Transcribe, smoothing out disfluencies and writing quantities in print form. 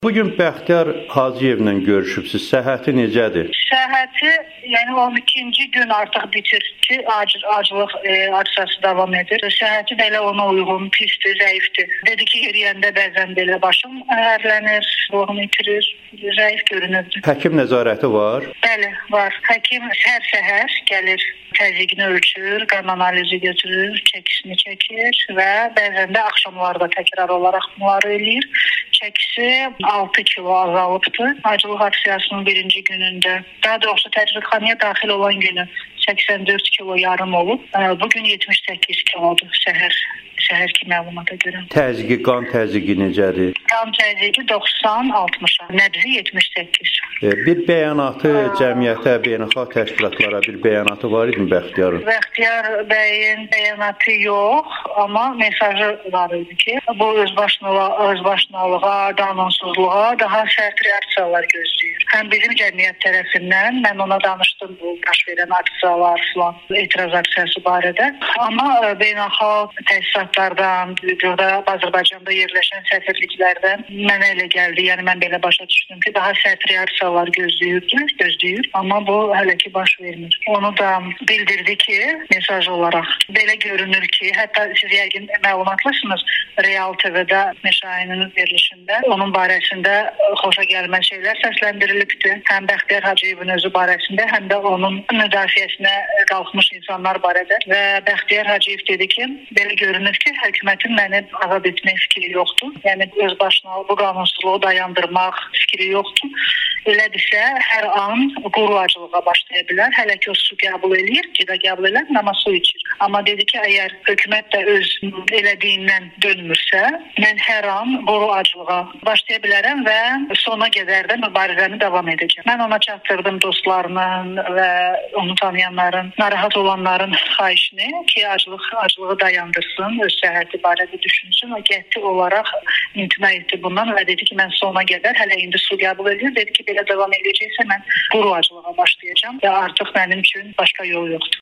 Bugün Bəxtiyar Hacıyevlə görüşübsüz. Səhhəti necədir? Səhhəti, yəni 12-ci gün artıq bitir ki, aclıq aksiyası davam edir. Səhhəti belə ona uyğun, pisdir, zəifdir. Dedi ki, yeriyəndə bəzən belə başım ərlənir, ruhumu itirir, zəif görünürdü. Həkim nəzarəti var? Bəli, var. Həkim hər səhər gəlir, təzyiqini ölçür, qan analizi götürür, çəkisini çəkir və bəzən də axşamlarda təkrar olaraq müayinə eləyir. Çəkisi 6 kilo azalıbdır. Aclıq aksiyasının birinci günündə, daha doğrusu təcrübxanaya daxil olan günü 84 kilo yarım olub. Bugün 78 kilodur səhərki məlumata görə. Təzyiqi, qan təzyiqi necədir? Qan təzyiqi 90-60-a, nəbzi 78. Bir bəyanatı cəmiyyətə, beynəlxalq təşkilatlara bir bəyanatı var idi Bəxtiyarın? Bəxtiyar bəyin bəyanatı yox, amma mesajı var idi ki, bu özbaşınalığa, qanunsuzluğa daha sərt reaksiyalar gözləyir. Həm bizim cəmiyyət tərəfindən, mən ona danışdım bu baş verən aksiyalar filan, etiraz aksiyası barədə. Amma beynəlxalq təsisatlardan, burada Azərbaycanda yerləşən səfirliklərdən mənə elə gəldi, yəni mən belə başa düşdüm ki, daha sərt reaksiyalar gözləyir, amma bu hələ ki baş vermir. Onu da bildirdi ki, mesaj olaraq belə görünür ki, hətta siz yəqin məlumatlısınız, Real TV-də Meşayinin verilişində onun barəsində xoşa gəlmən şeylər səsləndirilibdir. Həm Bəxtiyar Hacıyevin özü barəsində, həm də onun müdafiəsinə qalxmış insanlar barədə və Bəxtiyar Hacıyev dedi ki, belə görünür ki, hökumətin məni azad etmək fikri yoxdur. Yəni öz başına bu qanunsuzluğu dayandırmaq fikri yoxdur. Elədirsə, hər an quru acılığa başlaya bilər. Hələ ki, o su qəbul eləyir, qida qəbul elər, amma su içir. Amma dedi ki, əgər hökumət də öz elədiyindən dönmürsə, mən hər an quru acılığa başlaya bilərəm və sona qədər də mübarizəmi davam edəcəm. Mən ona çatdırdım dostlarının və onu tanıyanların, narahat olanların xahişini ki, acılığı dayandırsın, öz səhhəti barədə düşünsün. O qəti olaraq imtina etdi bundan və dedi ki, mən sona qədər hələ indi su qəbul edir. Dedi ki, belə davam edəcəksə mən quru acılığa başlayacağam və artıq mənim üçün başqa yol yoxdur.